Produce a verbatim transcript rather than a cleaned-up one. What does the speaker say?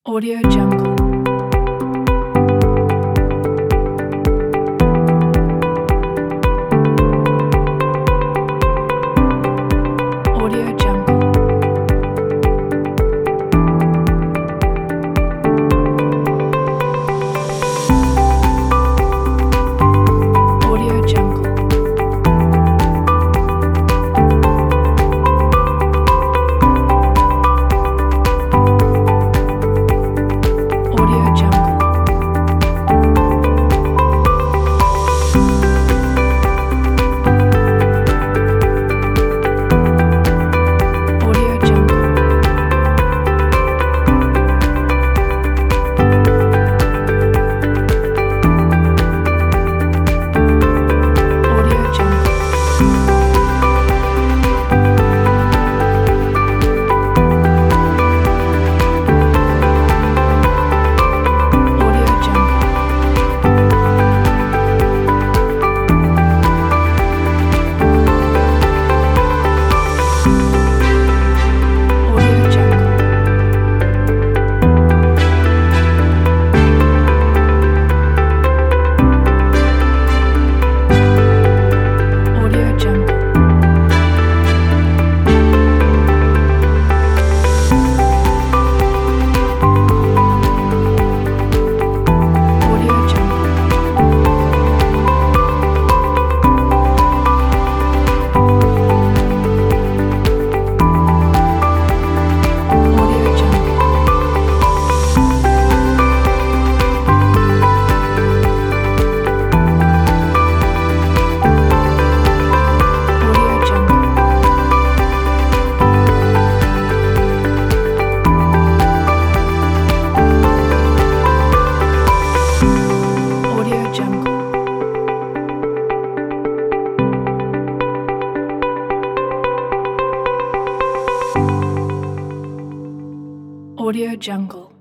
Audio Jungle. Audio Jungle. Audio Jungle. Audio Jungle. Audio Jungle. Audio Jungle. Audio Jungle. Audio Jungle. Audio Jungle. Audio Jungle. Audio Jungle. Audio Jungle. Audio Jungle. Audio Jungle.